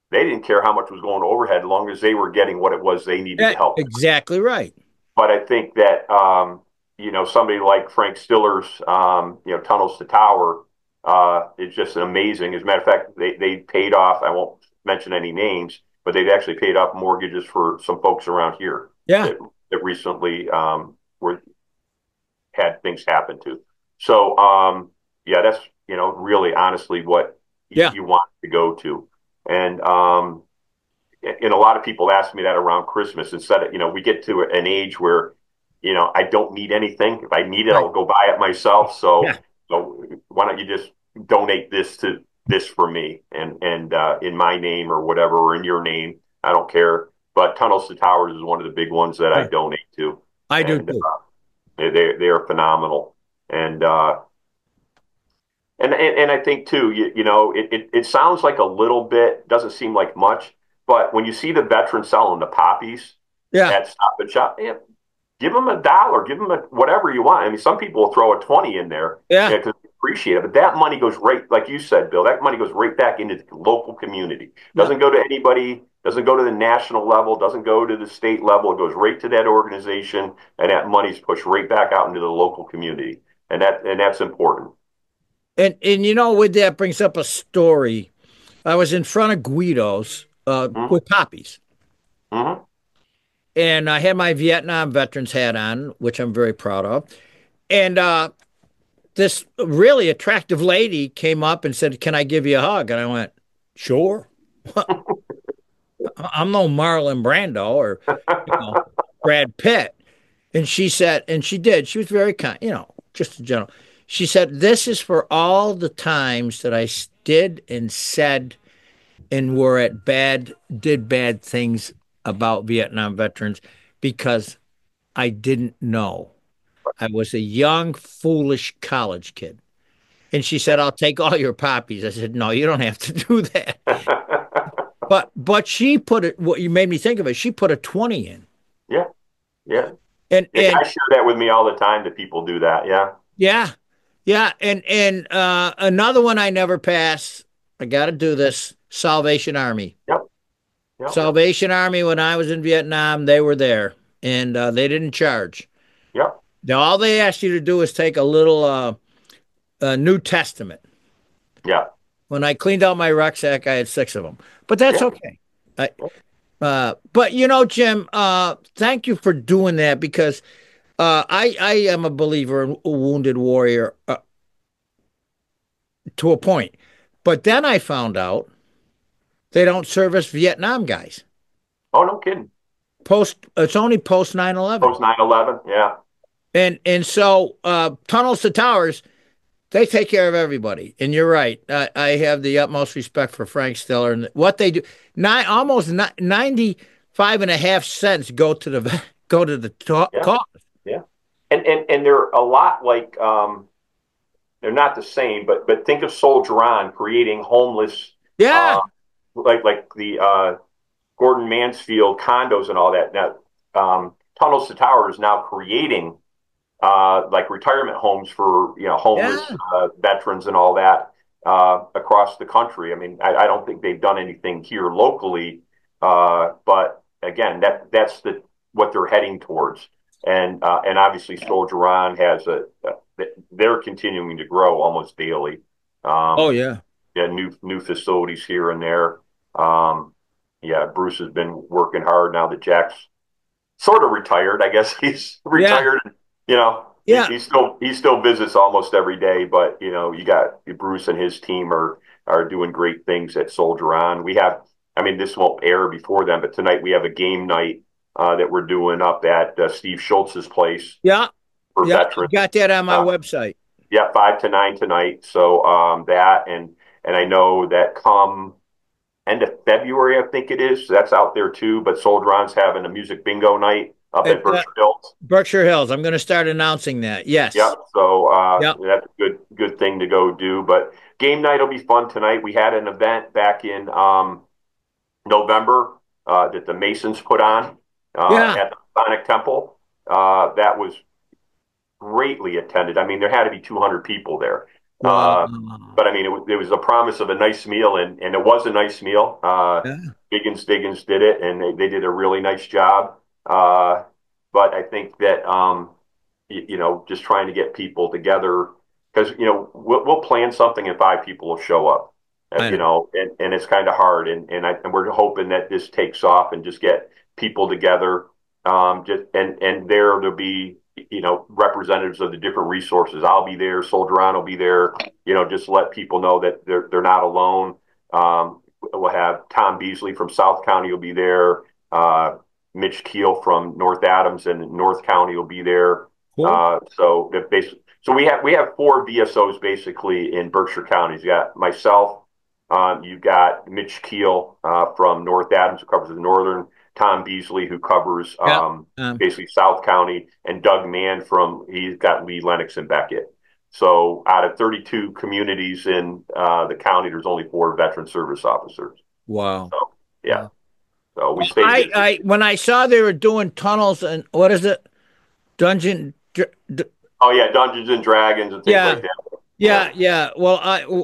they didn't care how much was going overhead as long as they were getting what it was they needed Yeah, to help. exactly right. But I think that, um, you know, somebody like Frank Stiller's, um, you know, Tunnels to Tower uh, is just amazing. As a matter of fact, they, they paid off, I won't mention any names, but they've actually paid off mortgages for some folks around here Yeah. that, that recently um, were had things happen to. So, um, yeah, that's, you know, really honestly what you, Yeah. you want to go to. And, um, and a lot of people ask me that around Christmas. Instead of, you know, we get to an age where, you know, I don't need anything. If I need it, Right. I'll go buy it myself. So, Yeah. so why don't you just donate this to this for me and, and, uh, in my name or whatever, or in your name, I don't care. But Tunnels to Towers is one of the big ones that I Right. donate to. I do and, too. Uh, they, they, they are phenomenal. And, uh, and, and, and I think too, you, you know, it, it, it sounds like a little bit, doesn't seem like much, but when you see the veterans selling the poppies Yeah. at Stop and Shop, yeah, give them a dollar, give them a, whatever you want. I mean, some people will throw a twenty in there Yeah. because they appreciate it, but that money goes right, like you said, Bill, that money goes right back into the local community. Doesn't go to anybody, doesn't go to the national level, doesn't go to the state level. It goes right to that organization, and that money's pushed right back out into the local community. And that, and that's important. And and you know, with that brings up a story. I was in front of Guido's uh, Mhm. with poppies, Mm-hmm. and I had my Vietnam veterans hat on, which I'm very proud of. And uh, this really attractive lady came up and said, "Can I give you a hug?" And I went, "Sure." I'm no Marlon Brando or you know, Brad Pitt. And she said, and she did. She was very kind, you know, just a general. She said, "This is for all the times that I did and said and were at bad, did bad things about Vietnam veterans because I didn't know. I was a young, foolish college kid." And she said, "I'll take all your poppies." I said, "No, you don't have to do that." But but she put it, what you made me think of it, she put a twenty in. Yeah. Yeah. And, Yeah, and I share that with me all the time that people do that. Yeah. yeah, yeah. And, and uh, another one I never pass, I got to do this, Salvation Army. Yep. Yep. Salvation Army, when I was in Vietnam, they were there, and uh, they didn't charge. Yep. Now, all they asked you to do is take a little uh, uh, New Testament. Yeah. When I cleaned out my rucksack, I had six of them. But that's Yeah. okay. I, uh, but, you know, Jim, uh, thank you for doing that because uh, I, I am a believer in a wounded warrior uh, to a point. But then I found out they don't service Vietnam guys. Oh, no kidding. Post, it's only post nine eleven. Post nine eleven. Yeah. And and so uh, Tunnels to Towers, they take care of everybody. And you're right. I, I have the utmost respect for Frank Stiller and what they do. Nine, almost ni- ninety-five and a half cents go to the go to the to- Yeah. cause. Yeah. And, and, and they're a lot like, um, they're not the same, but, but think of Soldier On creating homeless, Yeah. uh, like, like the, uh, Gordon Mansfield condos and all that. Now, um, Tunnels to Towers is now creating, uh, like retirement homes for, you know, homeless Yeah. uh, veterans and all that, uh, across the country. I mean, I, I don't think they've done anything here locally. Uh, but again, that, that's the, what they're heading towards. And, uh, and obviously Soldier On has a, a, they're continuing to grow almost daily. Um, Oh yeah. yeah, new, new facilities here and there. Um, yeah, Bruce has been working hard now that Jack's sort of retired. I guess he's retired. You know, Yeah. he, he still he still visits almost every day. But you know, you got Bruce and his team are are doing great things at Soldier On. We have, I mean, this won't air before then, but tonight we have a game night uh, that we're doing up at uh, Steve Schultz's place Yeah. for Yeah. I veterans. got that on my Uh, website. Yeah, five to nine tonight. So um, that and and I know that come end of February, I think it is. That's out there too. But Soldier On's having a music bingo night up It, at uh, Berkshire Hills. Berkshire Hills. I'm going to start announcing that. Yes. Yep. So uh, Yep. that's a good good thing to go do. But game night will be fun tonight. We had an event back in um, November uh, that the Masons put on uh, Yeah. at the Masonic Temple. Uh, that was greatly attended. I mean, there had to be two hundred people there. Wow. Uh, but I mean, it, was- it was a promise of a nice meal, and, and it was a nice meal. Uh, Yeah. Biggins Diggins did it, and they, they did a really nice job. Uh, but I think that, um, you, you know, just trying to get people together, because, you know, we'll, we'll plan something and five people will show up, uh, I you know, and, and it's kind of hard. And, and, I, and we're hoping that this takes off and just get people together. Um, just, and, and there to be, you know, representatives of the different resources. I'll be there. Soldier will be there. You know, just let people know that they're they're not alone. Um, we'll have Tom Beasley from South County will be there. Uh, Mitch Keel from North Adams and North County will be there. Cool. Uh, so if basically, so we have we have four V S Os basically in Berkshire counties. You got myself. Um, you've got Mitch Keel uh, from North Adams, who covers the northern. Tom Beasley, who covers um, Yeah. Um, basically South County, and Doug Mann from, he's got Lee, Lennox, and Beckett. So out of thirty-two communities in uh, the county, there's only four veteran service officers. Wow. So, yeah. So we Well, stay I, busy. I when I saw they were doing tunnels and what is it, dungeon? Dr- d- Oh, yeah, Dungeons and Dragons and things Yeah. like that. yeah, yeah. Well, I,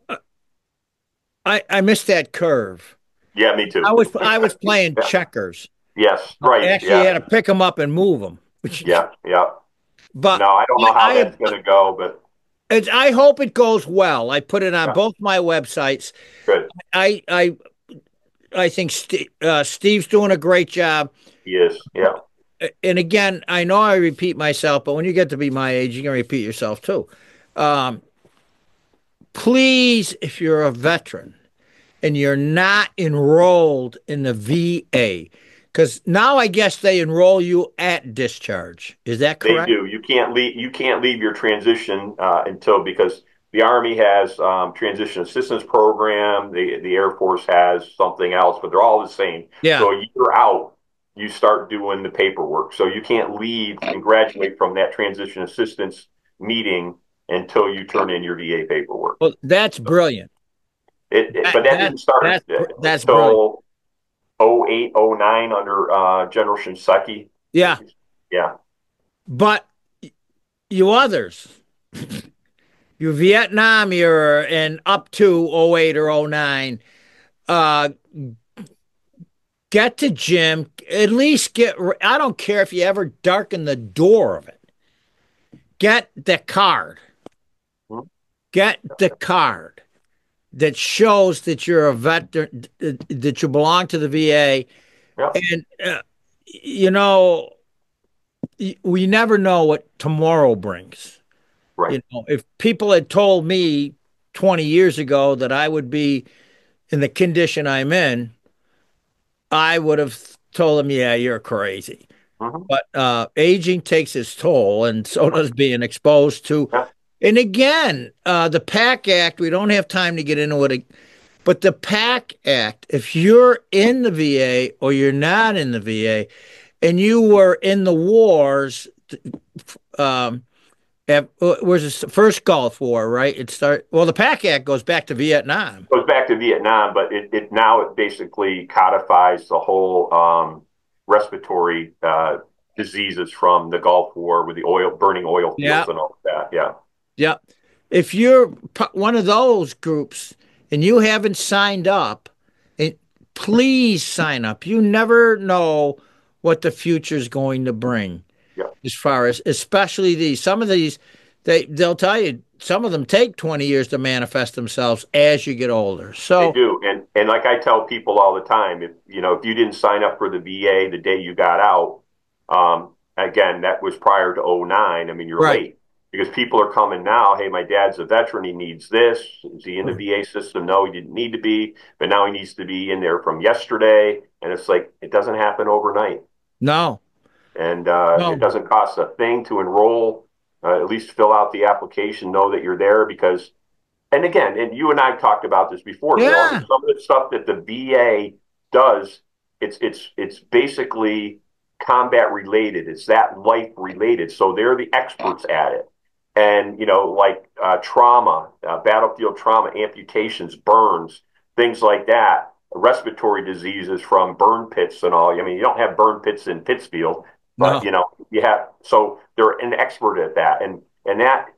I, I missed that curve. Yeah, me too. I was, I was playing Yeah. checkers. Yes, right. Actually, yeah. you had to pick them up and move them. yeah, yeah. But No, I don't know how I, that's going to go, but it's, I hope it goes well. I put it on Yeah. both my websites. good. I, I, I think St- uh, Steve's doing a great job. He is. Yeah. And again, I know I repeat myself, but when you get to be my age, you can repeat yourself too. Um, please, if you're a veteran and you're not enrolled in the V A, because now I guess they enroll you at discharge. Is that They correct? do. You can't leave. You can't leave your transition uh, until, because the Army has um, transition assistance program. The the Air Force has something else, but they're all the same. Yeah. So a year out, you start doing the paperwork. So you can't leave and graduate from that transition assistance meeting until you turn in your V A paperwork. Well, that's brilliant. It, it, That- but that, that- didn't start that's- uh, that's until oh eight, oh nine under uh, General Shinseki. Yeah. Yeah. But you others, you Vietnam era and up to oh eight or oh nine, uh, get to gym, at least get, I don't care if you ever darken the door of it. Get the card. Get the card that shows that you're a veteran, that you belong to the V A. Yeah. And, uh, you know, we never know what tomorrow brings. Right. You know, if people had told me twenty years ago that I would be in the condition I'm in, I would have told them, yeah, you're crazy. Mhm. But uh, aging takes its toll, and so does being exposed to. Yeah. And again, uh, the PAC Act, we don't have time to get into it, but the PAC Act, if you're in the V A or you're not in the V A, and you were in the wars, um, at, was this the first Gulf War, right? It start well. The PAC Act goes back to Vietnam. Goes back to Vietnam, but it, it now it basically codifies the whole um, respiratory uh, diseases from the Gulf War with the oil burning oil fields Yeah. and all of that. Yeah. Yeah. If you're p- one of those groups and you haven't signed up, and please sign up. You never know what the future is going to bring. Yeah. As far as, especially these, some of these, they they'll tell you some of them take twenty years to manifest themselves as you get older. So They do, and and like I tell people all the time, if you know if you didn't sign up for the V A the day you got out, um, again that was prior to oh nine. I mean, you're Right. late because people are coming now. Hey, my dad's a veteran. He needs this. Is he in the V A system? No, he didn't need to be, but now he needs to be in there from yesterday. And it's like it doesn't happen overnight, no, and uh, No. it doesn't cost a thing to enroll. Uh, at least fill out the application, know that you're there because. And again, and you and I have talked about this before. Bill, Yeah. some of the stuff that the V A does, it's it's it's basically combat related. It's that life related. So they're the experts at it. And you know, like uh, trauma, uh, battlefield trauma, amputations, burns, things like that, respiratory diseases from burn pits and all. I mean, you don't have burn pits in Pittsfield, but No. you know, you have. So they're an expert at that, and and that.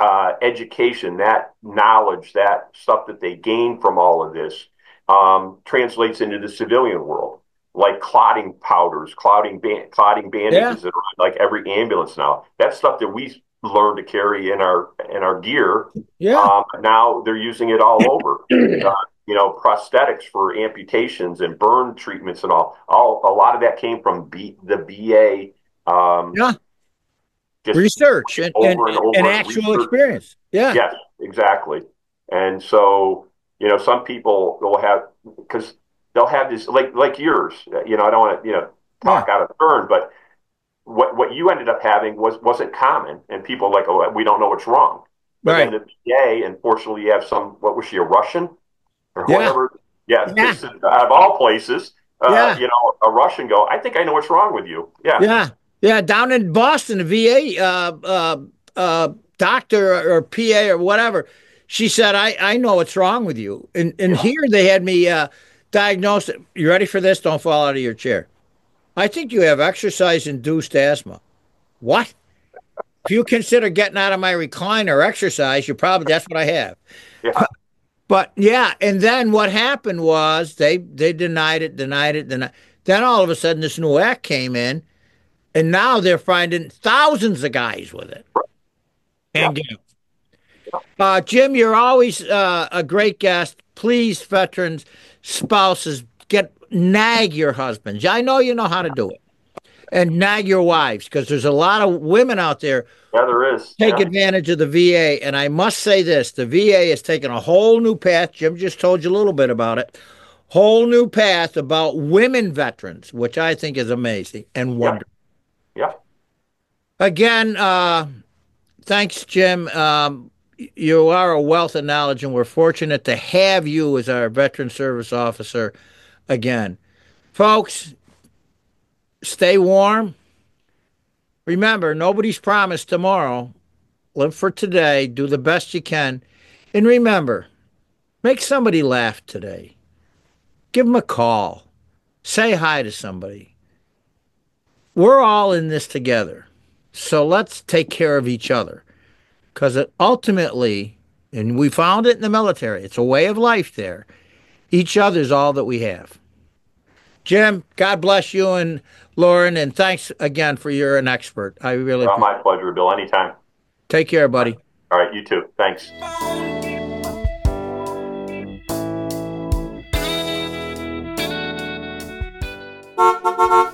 uh, education, that knowledge, that stuff that they gain from all of this um, translates into the civilian world, like clotting powders, clotting, ban- clotting bandages Yeah. that are on like every ambulance now. That's stuff that we learned to carry in our in our gear. Yeah. Um, now they're using it all over. Uh, you know, prosthetics for amputations and burn treatments and all. All a lot of that came from B, the B A. Um, Yeah. just Research and, and, over and over and and actual research. experience. Yeah. Yes, exactly. And so, you know, some people will have, because they'll have this, like like yours, you know, I don't want to, you know, talk Yeah. out of turn, but what what you ended up having was, wasn't common. And people are like, oh, we don't know what's wrong. But Right. then the B A, unfortunately, you have some, what was she, a Russian? Or Yeah. whatever. Yeah, Yeah. this is- out of all places, uh, Yeah. you know, a Russian go, I think I know what's wrong with you. Yeah. Yeah. Yeah. Down in Boston, the V A uh, uh, uh, doctor or P A or whatever, she said, I, I know what's wrong with you. And, and here they had me uh, diagnosed. You ready for this? Don't fall out of your chair. I think you have exercise-induced asthma. What? If you consider getting out of my recliner exercise, you probably, that's what I have. Yeah. But yeah, and then what happened was they they denied it, denied it, denied. Then all of a sudden this new act came in, and now they're finding thousands of guys with it. And gals. Uh, Jim, you're always uh, a great guest. Please, veterans, spouses, get nag your husbands. I know you know how to do it, and nag your wives, because there's a lot of women out there Yeah, there is. take Yeah. advantage of the V A. And I must say this, the V A has taken a whole new path. Jim just told you a little bit about it. Whole new path about women veterans, which I think is amazing and wonderful. Yeah. Again, uh, thanks, Jim. Um, you are a wealth of knowledge, and we're fortunate to have you as our veteran service officer again. Folks, stay warm. Remember, nobody's promised tomorrow. Live for today. Do the best you can. And remember, make somebody laugh today. Give them a call. Say hi to somebody. We're all in this together. So let's take care of each other. Because it ultimately, and we found it in the military, it's a way of life there. Each other's all that we have. Jim, God bless you and Lauren, and thanks again for you're an expert. I really Well, my pleasure, Bill. Anytime. Take care, buddy. All right, you too. Thanks. Thank you.